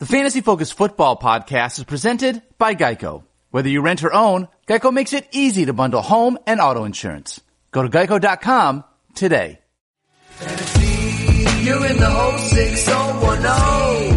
The Fantasy Focus Football Podcast is presented by Geico. Whether you rent or own, Geico makes it easy to bundle home and auto insurance. Go to geico.com today. Fantasy, you're in the 06010.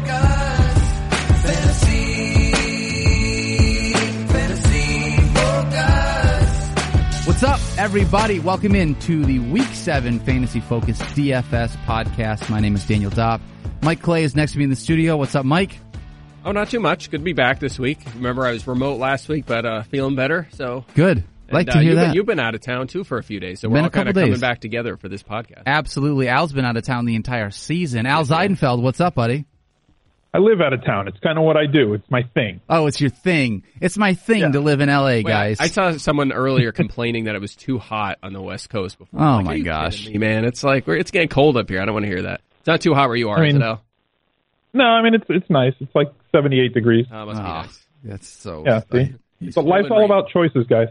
What's up, everybody? Welcome in to the Week 7 Fantasy Focus DFS podcast. My name is Daniel Dopp. Mike Clay is next to me in the studio. What's up, Mike? Oh, not too much. Good to be back this week. Remember, I was remote last week, but feeling better. So good. Like to hear that. You've been out of town, too, for a few days. So we're all kind of coming back together for this podcast. Absolutely. Al's been out of town the entire season. Al Zeidenfeld, what's up, buddy? I live out of town. It's kind of what I do. It's my thing. Oh, it's your thing. It's my thing to live in L.A., guys. I saw someone earlier complaining that it was too hot on the West Coast before. Oh, my gosh. Me, man. It's like, it's getting cold up here. I don't want to hear that. It's not too hot where you are, is it, Al? No, I mean, it's nice. It's like 78 degrees. Oh, must be nice. That's so... Yeah, see? So life's all about choices, guys.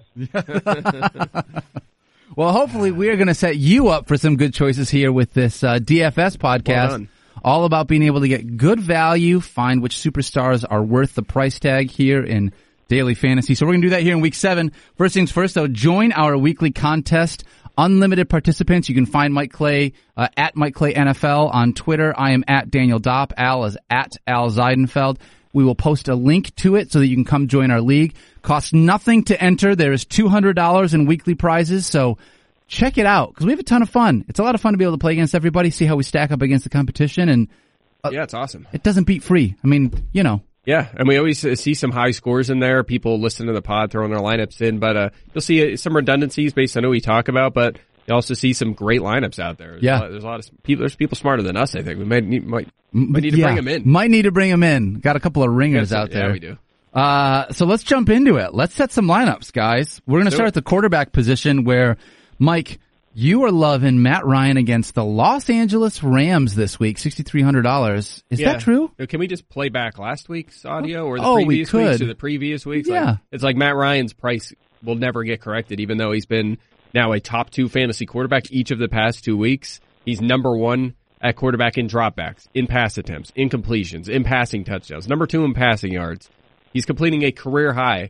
Well, hopefully we are going to set you up for some good choices here with this DFS podcast. Well done. All about being able to get good value, find which superstars are worth the price tag here in daily fantasy. So we're going to do that here in Week 7. First things first, though, join our weekly contest. Unlimited participants. You can find Mike Clay at Mike Clay NFL on Twitter. I am at Daniel Dopp. Al is at Al Zeidenfeld. We will post a link to it so that you can come join our league. Costs nothing to enter. There is $200 in weekly prizes, so check it out because we have a ton of fun. It's a lot of fun to be able to play against everybody, see how we stack up against the competition, and yeah, it's awesome. It doesn't beat free. I mean, you know. Yeah, and we always see some high scores in there. People listen to the pod, throwing their lineups in, but you'll see some redundancies based on who we talk about, but you also see some great lineups out there. There's a lot of people. There's people smarter than us, I think. We might need to bring them in. Might need to bring them in. Got a couple of ringers out there. Yeah, we do. So let's jump into it. Let's set some lineups, guys. We're going to start at the quarterback position where, Mike, you are loving Matt Ryan against the Los Angeles Rams this week, $6,300. Is that true? Can we just play back last week's audio or the previous weeks or the previous weeks? Yeah. It's like Matt Ryan's price will never get corrected, even though he's been now a top 2 fantasy quarterback each of the past 2 weeks. He's number 1 at quarterback in dropbacks, in pass attempts, in completions, in passing touchdowns, number 2 in passing yards. He's completing a career high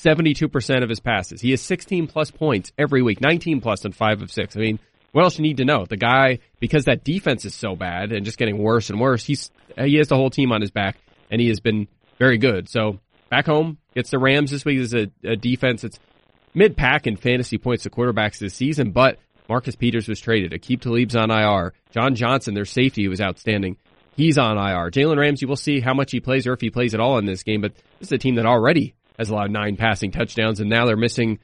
72% of his passes. He has 16-plus points every week, 19-plus on 5 of 6. I mean, what else you need to know? The guy, because that defense is so bad and just getting worse and worse, he has the whole team on his back, and he has been very good. So back home, gets the Rams this week. There's a defense that's mid-pack in fantasy points to quarterbacks this season, but Marcus Peters was traded. Aqib Talib's on IR. John Johnson, their safety, was outstanding. He's on IR. Jalen Ramsey, we'll see how much he plays or if he plays at all in this game, but this is a team that already has allowed 9 passing touchdowns, and now they're missing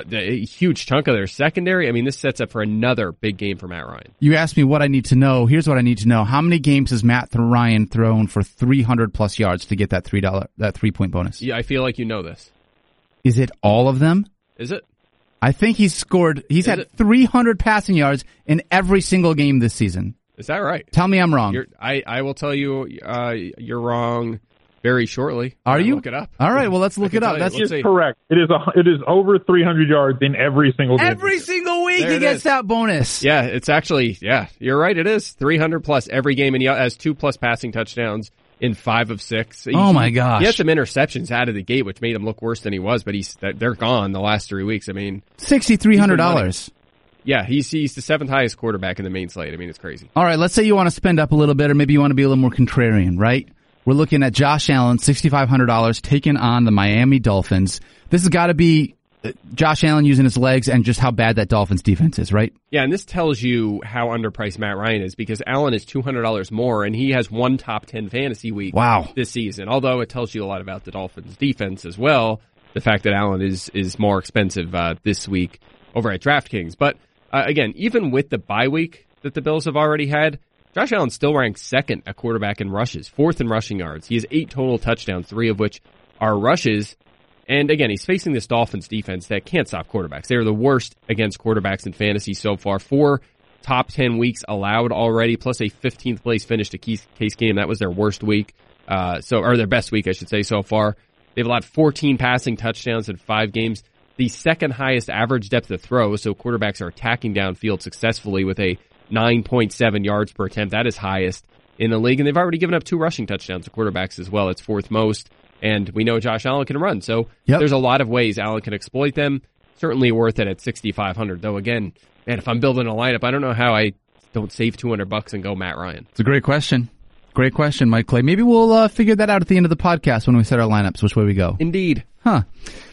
a huge chunk of their secondary. I mean, this sets up for another big game for Matt Ryan. You asked me what I need to know. Here's what I need to know. How many games has Matt Ryan thrown for 300-plus yards to get that $3-point bonus? Yeah, I feel like you know this. Is it all of them? Is it? I think he's had 300 passing yards in every single game this season. Is that right? Tell me I'm wrong. I will tell you you're wrong very shortly. Are you? Look it up. All right, well, let's look it up. That's correct. It is over 300 yards in every single game. Every single week he gets that bonus. Yeah, it's actually, you're right. It is 300-plus every game, and he has 2-plus passing touchdowns in 5 of 6. My gosh. He had some interceptions out of the gate, which made him look worse than he was, but they're gone the last 3 weeks. I mean, $6,300. Yeah, he's the 7th highest quarterback in the main slate. I mean, it's crazy. All right, let's say you want to spend up a little bit, or maybe you want to be a little more contrarian, right? We're looking at Josh Allen, $6,500, taking on the Miami Dolphins. This has got to be Josh Allen using his legs and just how bad that Dolphins defense is, right? Yeah, and this tells you how underpriced Matt Ryan is because Allen is $200 more, and he has 1 top 10 fantasy week this season. Although it tells you a lot about the Dolphins defense as well, the fact that Allen is more expensive this week over at DraftKings. But again, even with the bye week that the Bills have already had, Josh Allen still ranks 2nd at quarterback in rushes, 4th in rushing yards. He has 8 total touchdowns, 3 of which are rushes. And again, he's facing this Dolphins defense that can't stop quarterbacks. They're the worst against quarterbacks in fantasy so far. 4 top 10 weeks allowed already, plus a 15th place finish to Case Keenum. That was their worst week, or their best week, I should say, so far. They've allowed 14 passing touchdowns in 5 games. The 2nd highest average depth of throw, so quarterbacks are attacking downfield successfully with a 9.7 yards per attempt. That is highest. in the league, and they've already given up 2 rushing touchdowns to quarterbacks as well. It's 4th most, and we know Josh Allen can run. So there's a lot of ways Allen can exploit them. Certainly worth it at 6,500, though. Again, man, if I'm building a lineup, I don't know how I don't save $200 and go Matt Ryan. It's a great question. Great question, Mike Clay. Maybe we'll figure that out at the end of the podcast when we set our lineups, which way we go. Indeed. Huh.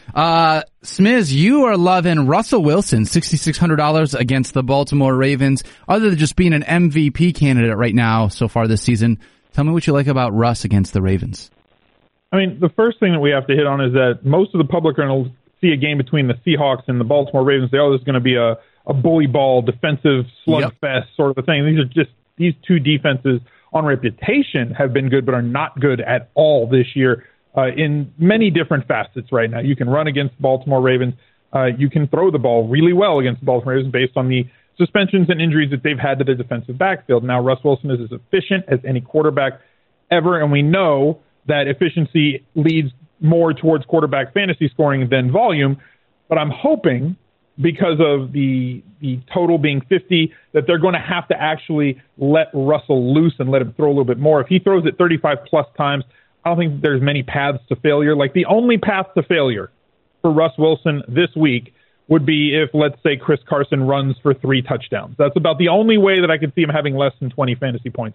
Smiz, you are loving Russell Wilson, $6,600 against the Baltimore Ravens. Other than just being an MVP candidate right now so far this season, tell me what you like about Russ against the Ravens. I mean, the first thing that we have to hit on is that most of the public are going to see a game between the Seahawks and the Baltimore Ravens. They all this is going to be a bully ball, defensive slugfest sort of a thing. These two defenses on reputation have been good, but are not good at all this year in many different facets right now. You can run against Baltimore Ravens. You can throw the ball really well against the Baltimore Ravens based on the suspensions and injuries that they've had to their defensive backfield. Now, Russ Wilson is as efficient as any quarterback ever, and we know that efficiency leads more towards quarterback fantasy scoring than volume, but I'm hoping because of the total being 50 that they're going to have to actually let Russell loose and let him throw a little bit more. If he throws it 35-plus times, I don't think there's many paths to failure. Like, the only path to failure for Russ Wilson this week would be if, let's say, Chris Carson runs for 3 touchdowns. That's about the only way that I could see him having less than 20 fantasy points.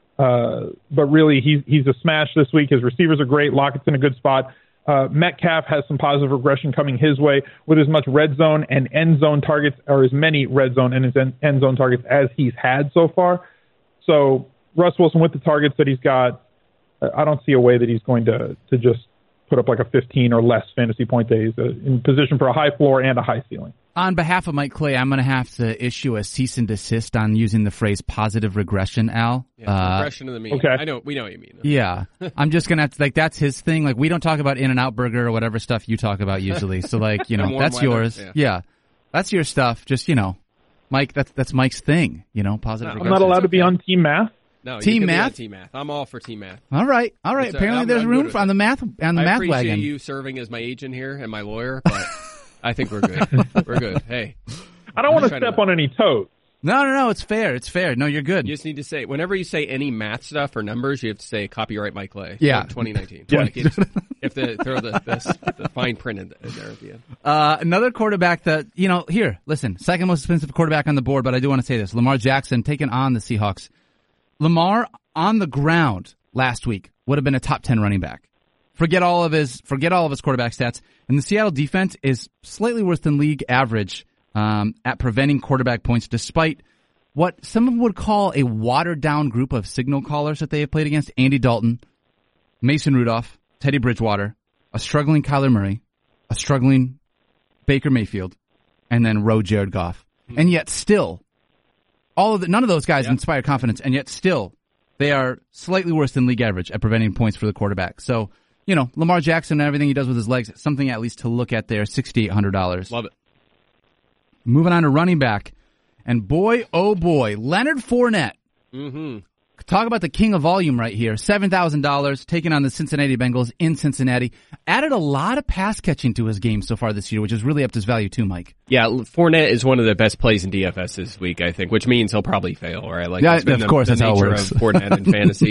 But really, he's a smash this week. His receivers are great. Lockett's in a good spot. Metcalf has some positive regression coming his way with as much red zone and end zone targets, or as many red zone and end zone targets as he's had so far. So Russ Wilson, with the targets that he's got, I don't see a way that he's going to just put up like a 15 or less fantasy point day. He's in position for a high floor and a high ceiling. On behalf of Mike Clay, I'm going to have to issue a cease and desist on using the phrase positive regression, Al. Regression of the mean. Okay. We know what you mean. Yeah. I'm just going to have to, that's his thing. Like, we don't talk about In-N-Out Burger or whatever stuff you talk about usually. So, that's weather. yours. Yeah. That's your stuff. Just, Mike, that's Mike's thing, positive regression. I'm not allowed to be on team math. No, team you can math? Be on team math. I'm all for team math. All right. Apparently there's room on the math wagon. I appreciate you serving as my agent here and my lawyer, but I think we're good. We're good. Hey. I don't want to step on any toes. No. It's fair. It's fair. No, you're good. You just need to say, whenever you say any math stuff or numbers, you have to say copyright Mike Clay. Yeah. 2019. Yeah. You have to throw the fine print in there at the end. Another quarterback that, here, listen, second most expensive quarterback on the board, but I do want to say this. Lamar Jackson taking on the Seahawks. Lamar on the ground last week would have been a top 10 running back. Forget all of his quarterback stats. And the Seattle defense is slightly worse than league average at preventing quarterback points, despite what some would call a watered-down group of signal callers that they have played against. Andy Dalton, Mason Rudolph, Teddy Bridgewater, a struggling Kyler Murray, a struggling Baker Mayfield, and then Jared Goff. And yet still, none of those guys inspire confidence, and yet still they are slightly worse than league average at preventing points for the quarterback. So, Lamar Jackson and everything he does with his legs, something at least to look at there, $6,800. Love it. Moving on to running back. And boy, oh boy, Leonard Fournette. Mm-hmm. Talk about the king of volume right here. $7,000 taking on the Cincinnati Bengals in Cincinnati. Added a lot of pass catching to his game so far this year, which has really upped his value too, Mike. Yeah, Fournette is one of the best plays in DFS this week, I think, which means he'll probably fail, right? Like, of course, that's how it works. Of Fournette in fantasy.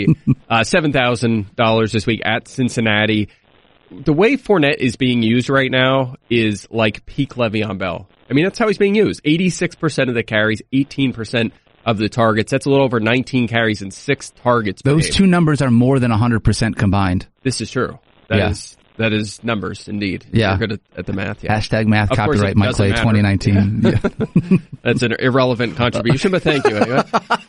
$7,000 this week at Cincinnati. The way Fournette is being used right now is like peak Le'Veon Bell. I mean, that's how he's being used. 86% of the carries, 18% of the targets. That's a little over 19 carries and 6 targets per Those game. two numbers are more than 100% combined. This is true. That is numbers, indeed. Yeah. You're good at the math. Yeah. Hashtag math, Of course, copyright it Mike Clay doesn't matter. 2019. Yeah. That's an irrelevant contribution, but thank you anyway.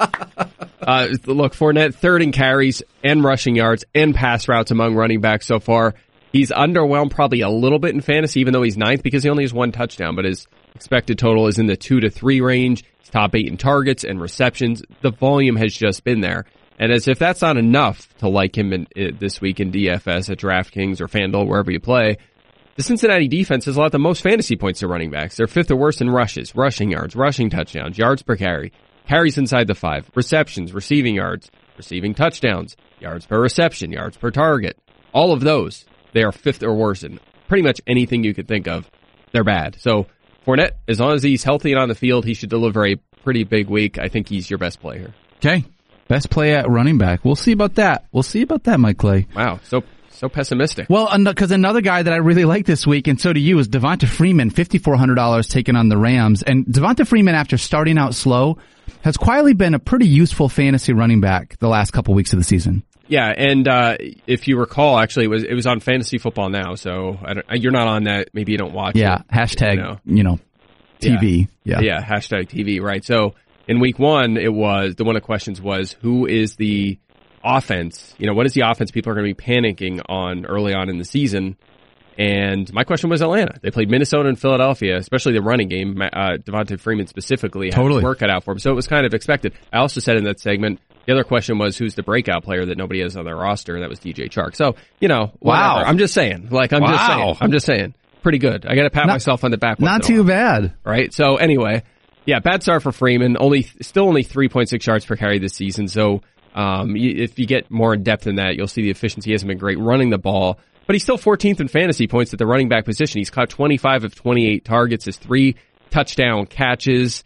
Look, Fournette, third in carries and rushing yards and pass routes among running backs so far. He's underwhelmed probably a little bit in fantasy, even though he's ninth, because he only has 1 touchdown, but his expected total is in the 2 to 3 range. He's top 8 in targets and receptions. The volume has just been there. And as if that's not enough to like him this week in DFS at DraftKings or FanDuel, wherever you play, the Cincinnati defense has allowed the most fantasy points to running backs. They're 5th or worse in rushes, rushing yards, rushing touchdowns, yards per carry, carries inside the 5, receptions, receiving yards, receiving touchdowns, yards per reception, yards per target. All of those, they are 5th or worse in pretty much anything you could think of. They're bad. So Fournette, as long as he's healthy and on the field, he should deliver a pretty big week. I think he's your best player. Okay. Best play at running back. We'll see about that. Mike Clay. Wow, so pessimistic. Well, because another guy that I really like this week, and so do you, is Devonta Freeman, $5,400 taking on the Rams. And Devonta Freeman, after starting out slow, has quietly been a pretty useful fantasy running back the last couple weeks of the season. Yeah, and if you recall, actually, it was on Fantasy Football Now, so you're not on that. Maybe you don't watch it. Yeah, hashtag, TV. Yeah, hashtag TV, right. So in week 1, one of the questions was, who is the offense? What is the offense people are going to be panicking on early on in the season? And my question was Atlanta. They played Minnesota and Philadelphia, especially the running game. Devonta Freeman specifically had work cut out for him. So it was kind of expected. I also said in that segment, the other question was, who's the breakout player that nobody has on their roster? And that was DJ Chark. So, wow. Whatever. I'm just saying. I'm just saying. Pretty good. I got to pat myself on the back. Not too bad. Right? So anyway, yeah, bad start for Freeman. Still only 3.6 yards per carry this season. So, if you get more in depth than that, you'll see the efficiency hasn't been great running the ball. But he's still 14th in fantasy points at the running back position. He's caught 25 of 28 targets, his 3 touchdown catches.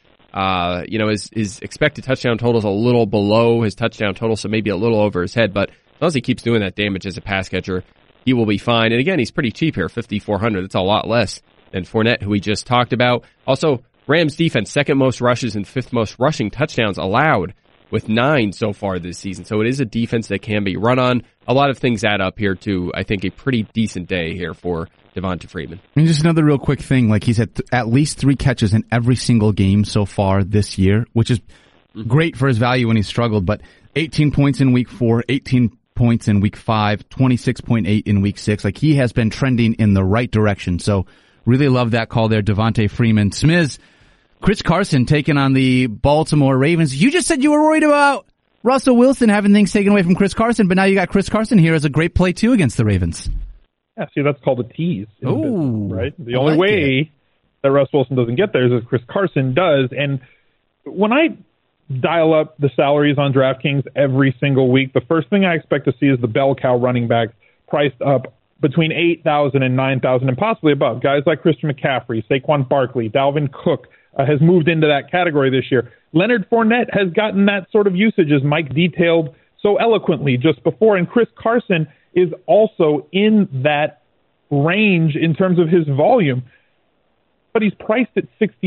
His expected touchdown total is a little below his touchdown total, so maybe a little over his head. But as long as he keeps doing that damage as a pass catcher, he will be fine. And again, he's pretty cheap here, $5,400. That's a lot less than Fournette, who we just talked about. Also, Rams defense, second most rushes and 5th most rushing touchdowns allowed, with 9 so far this season. So it is a defense that can be run on. A lot of things add up here to, I think, a pretty decent day here for Devonta Freeman. And just another real quick thing, like he's had at least 3 catches in every single game so far this year, which is great for his value when he struggled, but 18 points in week 4, 18 points in week 5, 26.8 in week 6. Like he has been trending in the right direction. So really love that call there, Devonta Freeman. Smiz, Chris Carson taking on the Baltimore Ravens. You just said you were worried about Russell Wilson having things taken away from Chris Carson, but now you got Chris Carson here as a great play too against the Ravens. Yeah, see, that's called a tease. Oh, right? The only way that Russ Wilson doesn't get there is if Chris Carson does. And when I dial up the salaries on DraftKings every single week, the first thing I expect to see is the bell cow running backs priced up between $8,000 and $9,000 and possibly above. Guys like Christian McCaffrey, Saquon Barkley, Dalvin Cook has moved into that category this year. Leonard Fournette has gotten that sort of usage, as Mike detailed so eloquently just before. And Chris Carson is also in that range in terms of his volume. But he's priced at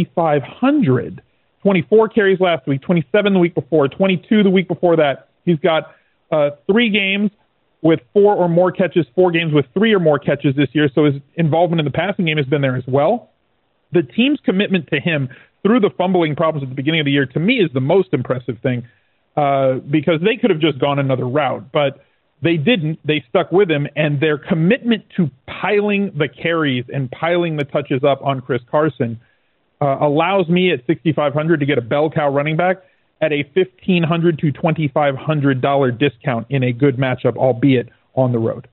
$6,500. 24 carries last week, 27 the week before, 22 the week before that. He's got 3 games with 4 or more catches, 4 games with 3 or more catches this year. So his involvement in the passing game has been there as well. The team's commitment to him through the fumbling problems at the beginning of the year, to me, is the most impressive thing because they could have just gone another route, but they didn't. They stuck with him, and their commitment to piling the carries and piling the touches up on Chris Carson allows me at $6,500 to get a bell cow running back at a $1,500 to $2,500 discount in a good matchup, albeit on the road.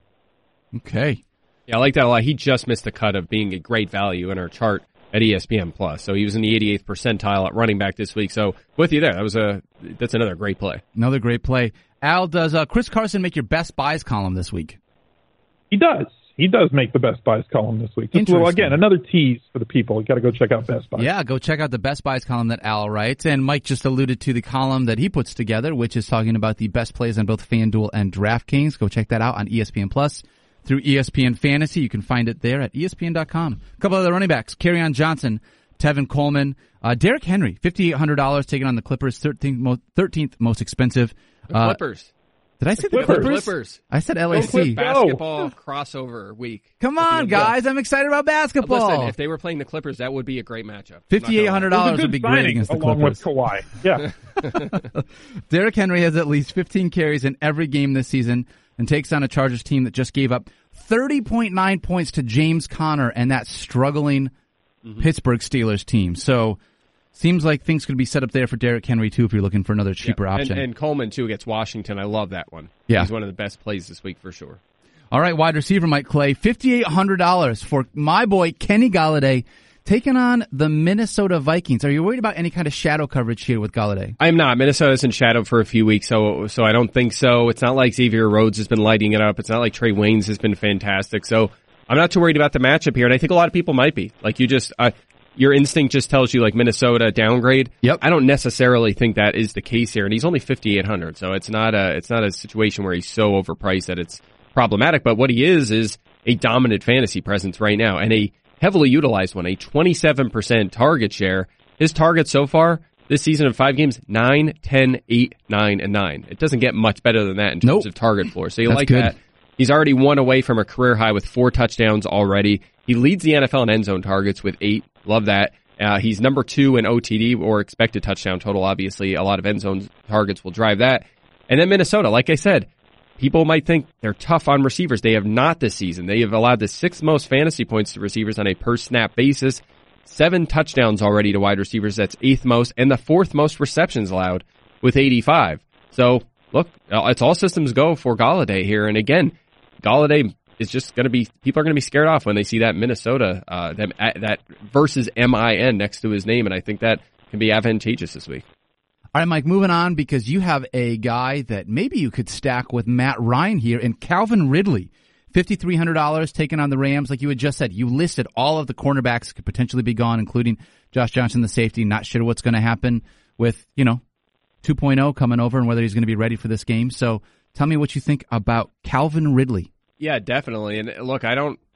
Okay. Yeah, I like that a lot. He just missed the cut of being a great value in our chart at ESPN+. So he was in the 88th percentile at running back this week. So with you there, that's another great play. Another great play. Al, does Chris Carson make your best buys column this week? He does. He does make the best buys column this week. Just again, another tease for the people. You got to go check out Best Buys. Yeah, go check out the Best Buys column that Al writes. And Mike just alluded to the column that he puts together, which is talking about the best plays on both FanDuel and DraftKings. Go check that out on ESPN+. Through ESPN Fantasy. You can find it there at ESPN.com. A couple other running backs. Kerryon Johnson, Tevin Coleman, Derrick Henry, $5,800 taking on the Clippers, 13th most expensive. Clippers. Did I say the Clippers? I said LAC. Basketball crossover week. Come on, guys. I'm excited about basketball. Listen, if they were playing the Clippers, that would be a great matchup. $5,800 would be great against the Clippers. Along with Kawhi. Yeah. Derrick Henry has at least 15 carries in every game this season and takes on a Chargers team that just gave up 30.9 points to James Conner and that struggling Pittsburgh Steelers team. So seems like things could be set up there for Derrick Henry, too, if you're looking for another cheaper option. And Coleman, too, against Washington. I love that one. Yeah. He's one of the best plays this week for sure. All right, wide receiver Mike Clay, $5,800 for my boy Kenny Golladay taking on the Minnesota Vikings. Are you worried about any kind of shadow coverage here with Golladay? I'm not. Minnesota's in shadow for a few weeks, so I don't think so. It's not like Xavier Rhodes has been lighting it up. It's not like Trey Waynes has been fantastic. So I'm not too worried about the matchup here, and I think a lot of people might be. Like you just, your instinct just tells you like Minnesota downgrade. Yep. I don't necessarily think that is the case here, and he's only 5,800, so it's not a situation where he's so overpriced that it's problematic. But what he is a dominant fantasy presence right now, and a heavily utilized one, a 27% target share. His targets so far this season in 5 games, 9, 10, 8, 9, and 9. It doesn't get much better than that in terms of target floor. So you That's like good. that. He's already 1 away from a career high with 4 touchdowns already. He leads the NFL in end zone targets with 8. Love that. He's number 2 in OTD, or expected touchdown total. Obviously, a lot of end zone targets will drive that. And then Minnesota, like I said, people might think they're tough on receivers. They have not this season. They have allowed the 6th most fantasy points to receivers on a per snap basis. 7 touchdowns already to wide receivers. That's 8th most, and the 4th most receptions allowed with 85. So look, it's all systems go for Golladay here. And again, Golladay is just going to be, people are going to be scared off when they see that Minnesota, that versus MIN next to his name. And I think that can be advantageous this week. All right, Mike, moving on, because you have a guy that maybe you could stack with Matt Ryan here, and Calvin Ridley. $5,300 taken on the Rams. Like you had just said, you listed all of the cornerbacks could potentially be gone, including Josh Johnson, the safety. Not sure what's going to happen with, 2.0 coming over and whether he's going to be ready for this game. So tell me what you think about Calvin Ridley. Yeah, definitely. And look,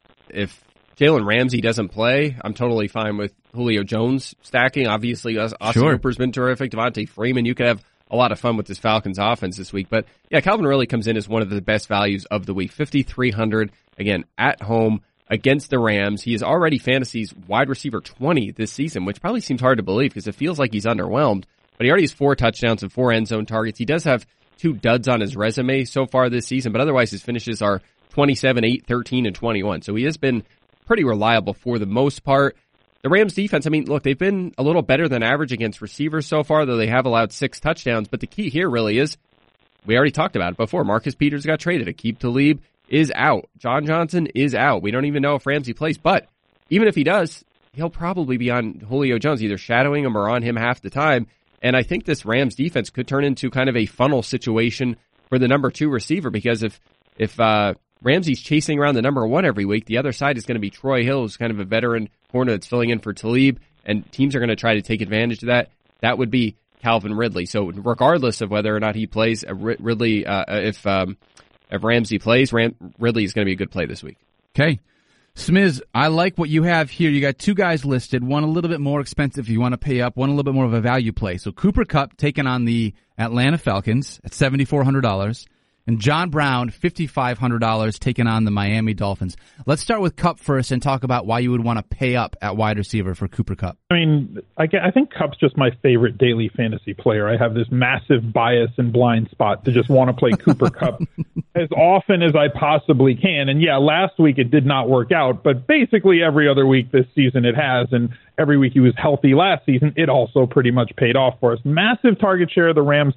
if Jalen Ramsey doesn't play, I'm totally fine with Julio Jones stacking. Obviously, Austin Hooper's been terrific. Devontae Freeman, you could have a lot of fun with this Falcons offense this week. But yeah, Calvin really comes in as one of the best values of the week. 5,300, again, at home against the Rams. He is already fantasy's wide receiver 20 this season, which probably seems hard to believe because it feels like he's underwhelmed. But he already has 4 touchdowns and 4 end zone targets. He does have 2 duds on his resume so far this season, but otherwise his finishes are 27, 8, 13, and 21. So he has been pretty reliable for the most part. The Rams defense, look, they've been a little better than average against receivers so far, though they have allowed 6 touchdowns. But the key here really is, we already talked about it before, Marcus Peters got traded. Aqib Talib is out. John Johnson is out. We don't even know if Ramsey plays, but even if he does, he'll probably be on Julio Jones, either shadowing him or on him half the time. And I think this Rams defense could turn into kind of a funnel situation for the number 2 receiver, because if Ramsey's chasing around the number 1 every week, the other side is going to be Troy Hill, who's kind of a veteran corner that's filling in for Talib, and teams are going to try to take advantage of that. That would be Calvin Ridley. So regardless of whether or not he plays, Ridley, if Ramsey plays, Ridley is going to be a good play this week. Okay. Smiz, I like what you have here. You got 2 guys listed, one a little bit more expensive if you want to pay up, one a little bit more of a value play. So Cooper Kupp taking on the Atlanta Falcons at $7,400. And John Brown, $5,500, taking on the Miami Dolphins. Let's start with Kupp first and talk about why you would want to pay up at wide receiver for Cooper Kupp. I think Kupp's just my favorite daily fantasy player. I have this massive bias and blind spot to just want to play Cooper Kupp as often as I possibly can. And yeah, last week it did not work out, but basically every other week this season it has. And every week he was healthy last season, it also pretty much paid off for us. Massive target share of the Rams,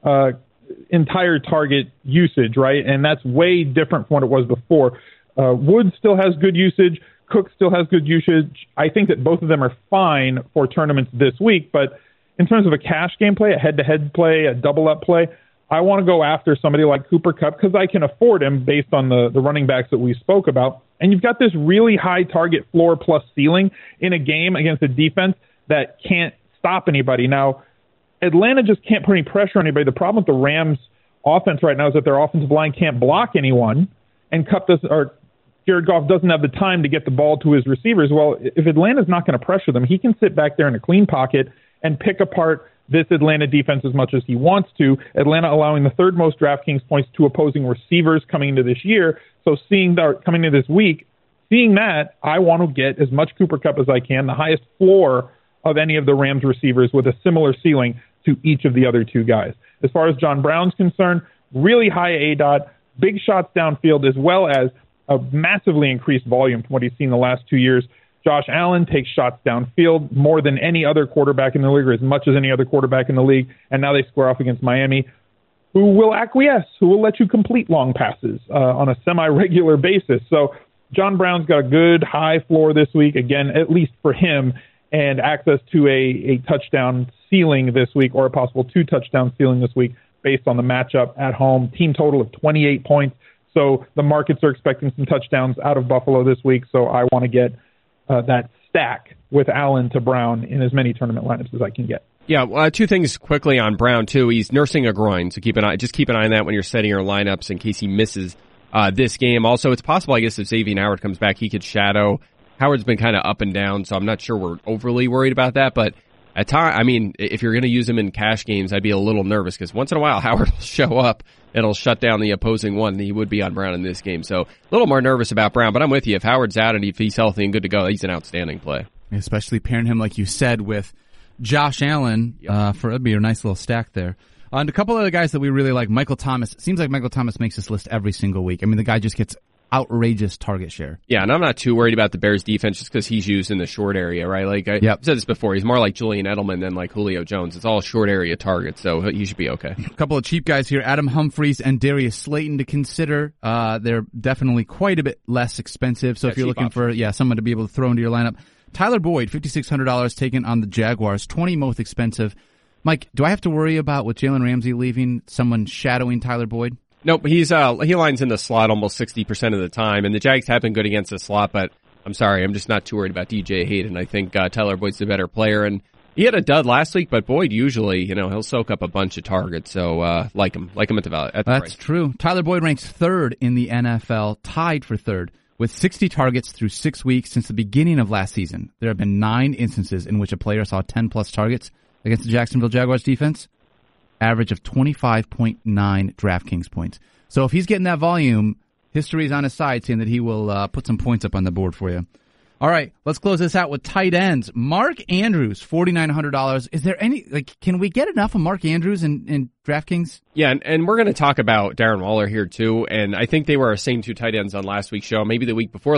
entire target usage, right? And that's way different from what it was before. Woods still has good usage. Cook still has good usage. I think that both of them are fine for tournaments this week, but in terms of a cash game play, a head-to-head play, a double-up play, I want to go after somebody like Cooper Kupp because I can afford him based on the running backs that we spoke about. And you've got this really high target floor plus ceiling in a game against a defense that can't stop anybody. Now, Atlanta just can't put any pressure on anybody. The problem with the Rams offense right now is that their offensive line can't block anyone, and Jared Goff doesn't have the time to get the ball to his receivers. Well, if Atlanta's not going to pressure them, he can sit back there in a clean pocket and pick apart this Atlanta defense as much as he wants to. Atlanta allowing the 3rd most DraftKings points to opposing receivers coming into this year. So coming into this week, seeing that, I want to get as much Cooper Kupp as I can, the highest floor of any of the Rams receivers with a similar ceiling to each of the other 2 guys. As far as John Brown's concerned, really high ADOT, big shots downfield, as well as a massively increased volume from what he's seen the last 2 years. Josh Allen takes shots downfield more than any other quarterback in the league, or as much as any other quarterback in the league, and now they square off against Miami, who will acquiesce, who will let you complete long passes on a semi-regular basis. So John Brown's got a good high floor this week, again, at least for him, and access to a touchdown ceiling this week, or a possible 2 touchdown ceiling this week based on the matchup at home. Team total of 28 points. So the markets are expecting some touchdowns out of Buffalo this week. So I want to get that stack with Allen to Brown in as many tournament lineups as I can get. Yeah, two things quickly on Brown too. He's nursing a groin, so keep an eye on that when you're setting your lineups in case he misses this game. Also, it's possible, I guess, if Xavier Howard comes back, he could shadow. Howard's been kind of up and down, so I'm not sure we're overly worried about that. But at time, I mean, if you're going to use him in cash games, I'd be a little nervous because once in a while Howard will show up and it'll shut down the opposing one. And he would be on Brown in this game, so a little more nervous about Brown. But I'm with you. If Howard's out and if he's healthy and good to go, he's an outstanding play. Especially pairing him, like you said, with Josh Allen, it'd be a nice little stack there. And a couple other guys that we really like, Michael Thomas. It seems like Michael Thomas makes this list every single week. I mean, the guy just gets outrageous target share. Yeah, and I'm not too worried about the Bears defense just because he's used in the short area, right? Like I said this before, he's more like Julian Edelman than like Julio Jones. It's all short area targets, so he should be okay. A couple of cheap guys here, Adam Humphries and Darius Slayton to consider. They're definitely quite a bit less expensive, so if you're looking for someone to be able to throw into your lineup. Tyler Boyd, $5,600 taken on the Jaguars, 20 most expensive. Mike, do I have to worry about with Jalen Ramsey leaving, someone shadowing Tyler Boyd? Nope, he lines in the slot almost 60% of the time, and the Jags have been good against the slot, but I'm sorry, I'm just not too worried about DJ Hayden. I think Tyler Boyd's the better player, and he had a dud last week, but Boyd usually, he'll soak up a bunch of targets, so like him at the value. That's price. True. Tyler Boyd ranks third in the NFL, tied for third, with 60 targets through 6 weeks since the beginning of last season. There have been 9 instances in which a player saw 10-plus targets against the Jacksonville Jaguars defense, average of 25.9 DraftKings points. So if he's getting that volume, history is on his side, saying that he will put some points up on the board for you. All right, let's close this out with tight ends. Mark Andrews, $4,900. Is there any, can we get enough of Mark Andrews in DraftKings? Yeah, and we're going to talk about Darren Waller here too, and I think they were our same 2 tight ends on last week's show, maybe the week before.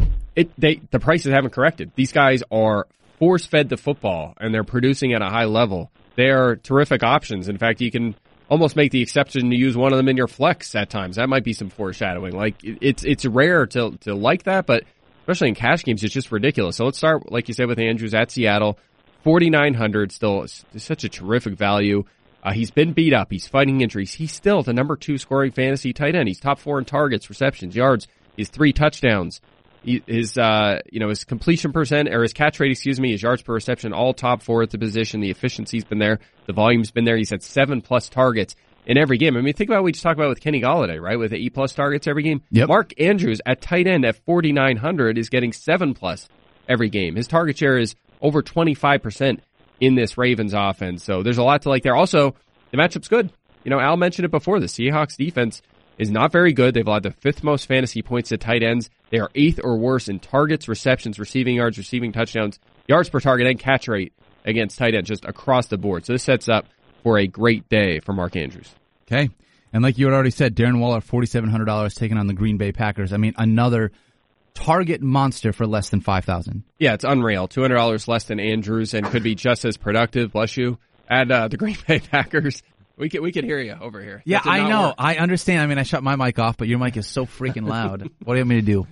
The prices haven't corrected. These guys are force-fed the football, and they're producing at a high level. They are terrific options. In fact, you can almost make the exception to use one of them in your flex at times. That might be some foreshadowing. It's rare to like that, but especially in cash games, it's just ridiculous. So let's start, like you said, with Andrews at Seattle. 4,900, still such a terrific value. He's been beat up. He's fighting injuries. He's still the number 2 scoring fantasy tight end. He's top 4 in targets, receptions, yards. He's 3 touchdowns. His completion percent, or his catch rate, his yards per reception, all top 4 at the position. The efficiency's been there. The volume's been there. He's had 7+ targets in every game. I mean, think about what we just talked about with Kenny Golladay, right? With 8+ targets every game. Yep. Mark Andrews at tight end at 4,900 is getting 7+ every game. His target share is over 25% in this Ravens offense. So there's a lot to like there. Also, the matchup's good. Al mentioned it before. The Seahawks defense is not very good. They've allowed the 5th most fantasy points to tight ends. They are 8th or worse in targets, receptions, receiving yards, receiving touchdowns, yards per target, and catch rate against tight ends just across the board. So this sets up for a great day for Mark Andrews. Okay. And like you had already said, Darren Waller, $4,700 taking on the Green Bay Packers. I mean, another target monster for less than $5,000. Yeah, it's unreal. $200 less than Andrews and could be just as productive, bless you, at the Green Bay Packers. We could hear you over here. Yeah, I know. Work. I understand. I mean, I shut my mic off, but your mic is so freaking loud. What do you want me to do?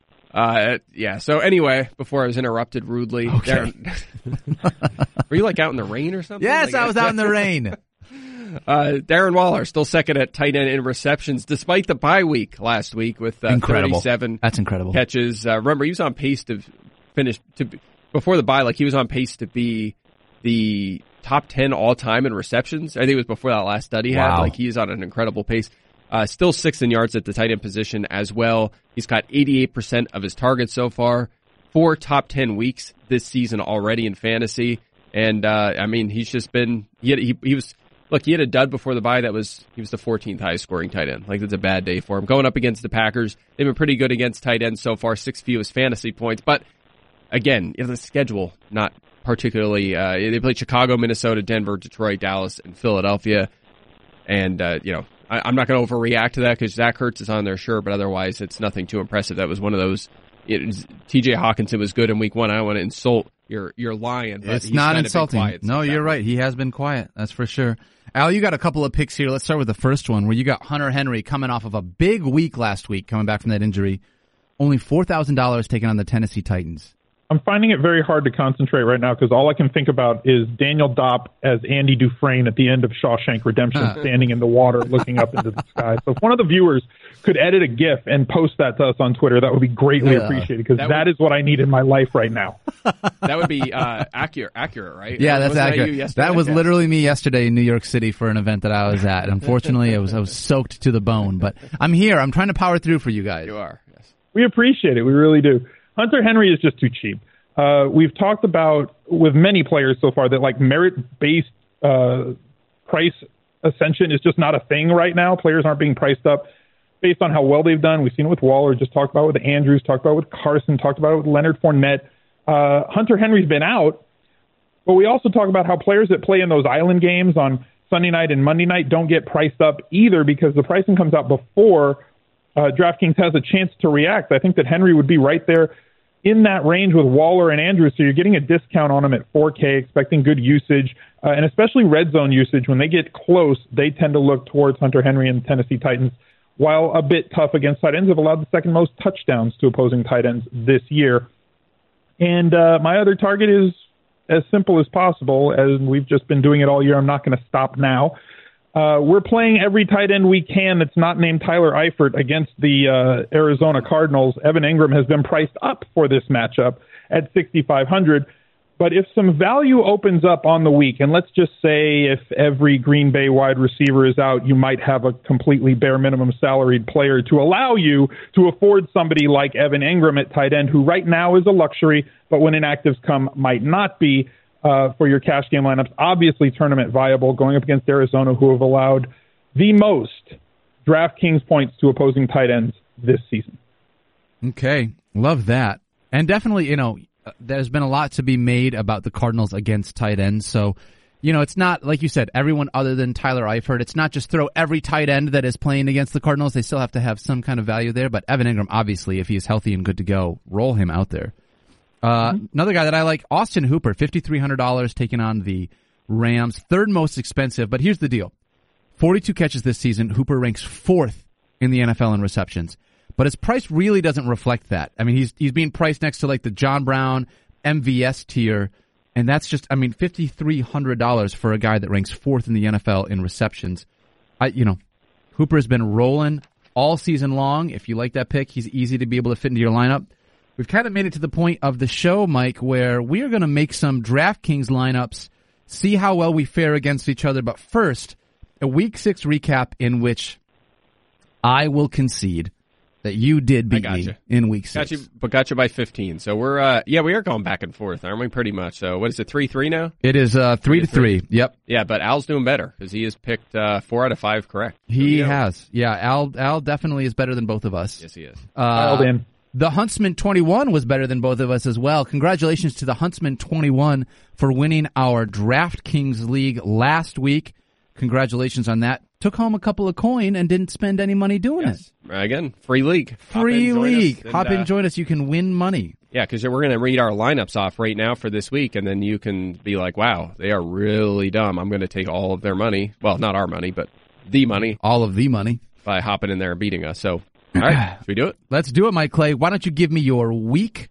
Yeah. So anyway, before I was interrupted rudely, okay. Were you out in the rain or something? Yes, I was out in the rain. Darren Waller still second at tight end in receptions despite the bye week last week with 37 That's incredible. catches. Remember, he was on pace to finish before the bye. He was on pace to be the top 10 all time in receptions. I think it was before that last study he had. He's on an incredible pace. Still 6th in yards at the tight end position as well. He's got 88% of his targets so far. 4 top 10 weeks this season already in fantasy. And, he's just been, he had a dud before the bye he was the 14th highest scoring tight end. That's a bad day for him. Going up against the Packers, they've been pretty good against tight ends so far, 6th fewest fantasy points. But again, the schedule, not particularly, they played Chicago, Minnesota, Denver, Detroit, Dallas, and Philadelphia. And, I'm not going to overreact to that because Zach Ertz is on there, sure, but otherwise it's nothing too impressive. That was one of those. T.J. Hawkinson was good in week 1. I don't want to insult your lion, but it's not insulting. Quiet, no, you're right. He has been quiet. That's for sure. Al, you got a couple of picks here. Let's start with the first one where you got Hunter Henry coming off of a big week last week, coming back from that injury. Only $4,000 taken on the Tennessee Titans. I'm finding it very hard to concentrate right now because all I can think about is Daniel Dopp as Andy Dufresne at the end of Shawshank Redemption, standing in the water looking up into the sky. So if one of the viewers could edit a GIF and post that to us on Twitter, that would be greatly appreciated because that is what I need in my life right now. That would be accurate, right? Yeah, that's Wasn't accurate. That was literally me yesterday in New York City for an event that I was at. Unfortunately, I was soaked to the bone, but I'm here. I'm trying to power through for you guys. You are. Yes. We appreciate it. We really do. Hunter Henry is just too cheap. We've talked about with many players so far that like merit-based price ascension is just not a thing right now. Players aren't being priced up based on how well they've done. We've seen it with Waller, just talked about it with Andrews, talked about it with Carson, talked about it with Leonard Fournette. Hunter Henry's been out, but we also talk about how players that play in those island games on Sunday night and Monday night don't get priced up either because the pricing comes out before DraftKings has a chance to react. I think that Henry would be right there in that range with Waller and Andrews, so you're getting a discount on them at 4K, expecting good usage, and especially red zone usage. When they get close, they tend to look towards Hunter Henry and the Tennessee Titans, while a bit tough against tight ends, have allowed the second most touchdowns to opposing tight ends this year. And my other target is as simple as possible, as we've just been doing it all year. I'm not going to stop now. We're playing every tight end we can that's not named Tyler Eifert against the Arizona Cardinals. Evan Engram has been priced up for this matchup at $6,500. But if some value opens up on the week, and let's just say if every Green Bay wide receiver is out, you might have a completely bare minimum salaried player to allow you to afford somebody like Evan Engram at tight end, who right now is a luxury, but when inactives come, might not be. For your cash game lineups, obviously tournament viable, going up against Arizona, who have allowed the most DraftKings points to opposing tight ends this season. Okay, love that. And definitely, there's been a lot to be made about the Cardinals against tight ends. So, it's not, like you said, everyone other than Tyler Eifert. It's not just throw every tight end that is playing against the Cardinals. They still have to have some kind of value there. But Evan Engram, obviously, if he is healthy and good to go, roll him out there. Another guy that I like, Austin Hooper, $5,300 taking on the Rams. Third most expensive, but here's the deal. 42 catches this season. Hooper ranks fourth in the NFL in receptions. But his price really doesn't reflect that. I mean, he's being priced next to like the John Brown MVS tier, and that's just, $5,300 for a guy that ranks fourth in the NFL in receptions. Hooper has been rolling all season long. If you like that pick, he's easy to be able to fit into your lineup. We've kind of made it to the point of the show, Mike, where we are going to make some DraftKings lineups, see how well we fare against each other. But first, a Week 6 recap in which I will concede that you did beat me in Week 6. Got you by 15. So we are going back and forth, aren't we, pretty much? So what is it, 3-3 now? It is 3-3. Yep. Yeah, but Al's doing better because he has picked 4 out of 5 correct. He has. Yeah, Al definitely is better than both of us. Yes, he is. The Huntsman 21 was better than both of us as well. Congratulations to the Huntsman 21 for winning our DraftKings League last week. Congratulations on that. Took home a couple of coin and didn't spend any money doing it. Again, free league. Free league. Hop in, join us. You can win money. Yeah, because we're going to read our lineups off right now for this week, and then you can be like, wow, they are really dumb. I'm going to take all of their money. Well, not our money, but the money. All of the money. By hopping in there and beating us. So, all right, should we do it? Let's do it, Mike Clay. Why don't you give me your Week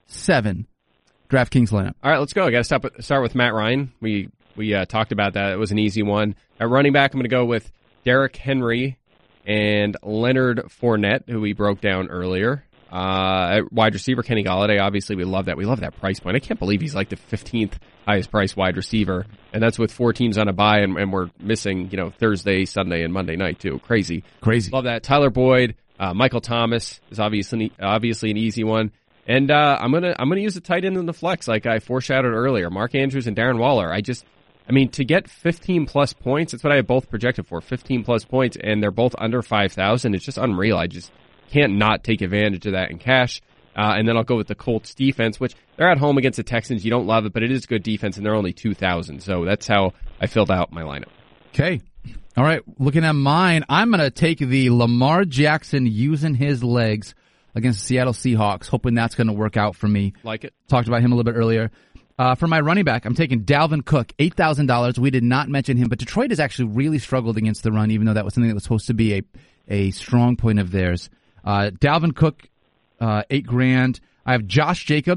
7 DraftKings lineup? All right, let's go. I got to start with Matt Ryan. We talked about that. It was an easy one. At running back, I'm going to go with Derrick Henry and Leonard Fournette, who we broke down earlier. At wide receiver, Kenny Golladay. Obviously, we love that. We love that price point. I can't believe he's like the 15th highest priced wide receiver, and that's with 4 teams on a bye, and we're missing Thursday, Sunday, and Monday night too. Crazy. Love that. Tyler Boyd, Michael Thomas is obviously an easy one, and I'm gonna use the tight end in the flex like I foreshadowed earlier. Mark Andrews and Darren Waller. To get 15 plus points, that's what I have both projected for, 15 plus points, and they're both under 5,000. It's just unreal. I just can't not take advantage of that in cash. And then I'll go with the Colts defense, which they're at home against the Texans. You don't love it, but it is good defense, and they're only 2,000. So that's how I filled out my lineup. Okay. All right. Looking at mine, I'm going to take the Lamar Jackson using his legs against the Seattle Seahawks, hoping that's going to work out for me. Like it. Talked about him a little bit earlier. For my running back, I'm taking Dalvin Cook, $8,000. We did not mention him, but Detroit has actually really struggled against the run, even though that was something that was supposed to be a strong point of theirs. Dalvin Cook, $8,000. I have Josh Jacobs,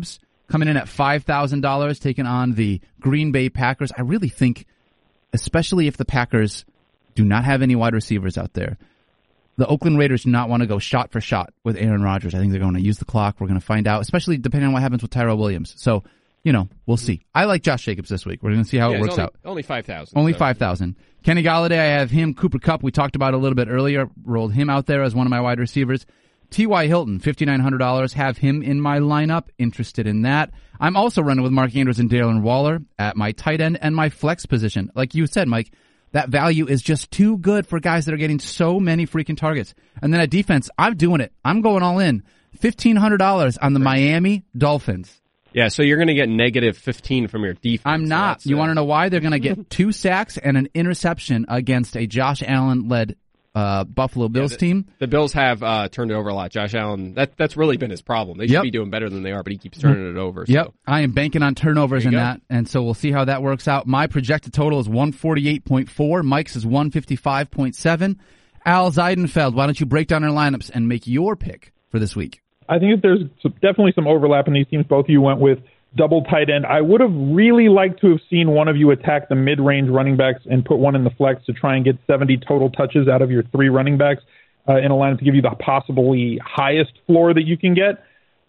coming in at $5,000, taking on the Green Bay Packers. I really think, especially if the Packers do not have any wide receivers out there, the Oakland Raiders do not want to go shot for shot with Aaron Rodgers. I think they're going to use the clock. We're going to find out, especially depending on what happens with Tyrell Williams. So, we'll see. I like Josh Jacobs this week. We're going to see how it works out. Only 5,000. Only 5,000. Kenny Golladay, I have him. Cooper Kupp, we talked about a little bit earlier. Rolled him out there as one of my wide receivers. T.Y. Hilton, $5,900. Have him in my lineup. Interested in that. I'm also running with Mark Andrews and Darren Waller at my tight end and my flex position. Like you said, Mike, that value is just too good for guys that are getting so many freaking targets. And then at defense, I'm doing it. I'm going all in. $1,500 on the Miami Dolphins. Yeah, so you're going to get negative 15 from your defense. I'm not. You want to know why? They're going to get 2 sacks and an interception against a Josh Allen-led Buffalo Bills team. The Bills have turned it over a lot. Josh Allen, that's really been his problem. They should be doing better than they are, but he keeps turning it over. So. Yep, I am banking on turnovers in that, and so we'll see how that works out. My projected total is 148.4. Mike's is 155.7. Al Zeidenfeld, why don't you break down our lineups and make your pick for this week? I think there's definitely some overlap in these teams. Both of you went with double tight end. I would have really liked to have seen one of you attack the mid-range running backs and put one in the flex to try and get 70 total touches out of your 3 running backs in a lineup to give you the possibly highest floor that you can get.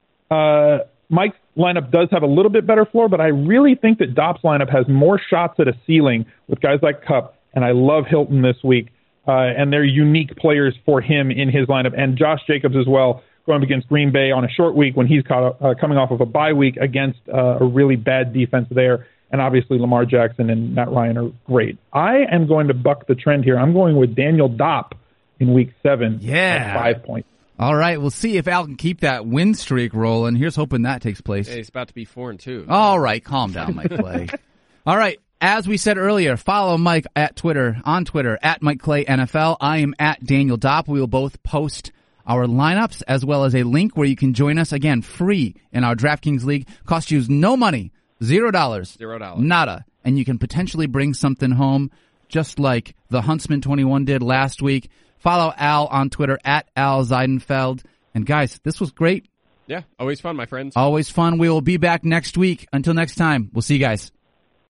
Mike's lineup does have a little bit better floor, but I really think that Dopp's lineup has more shots at a ceiling with guys like Kupp, and I love Hilton this week, and they're unique players for him in his lineup, and Josh Jacobs as well, going up against Green Bay on a short week when he's coming off of a bye week against a really bad defense there. And obviously Lamar Jackson and Matt Ryan are great. I am going to buck the trend here. I'm going with Daniel Dopp in week 7 at 5 points. All right, we'll see if Al can keep that win streak rolling. Here's hoping that takes place. Hey, it's about to be 4-2. All right, calm down, Mike Clay. All right, as we said earlier, follow Mike on Twitter, at Mike Clay NFL. I am at Daniel Dopp. We will both post our lineups, as well as a link where you can join us, again, free in our DraftKings League. Cost you no money, $0. $0. Nada. And you can potentially bring something home, just like the Huntsman21 did last week. Follow Al on Twitter, at Al Zeidenfeld. And guys, this was great. Yeah, always fun, my friends. Always fun. We will be back next week. Until next time, we'll see you guys.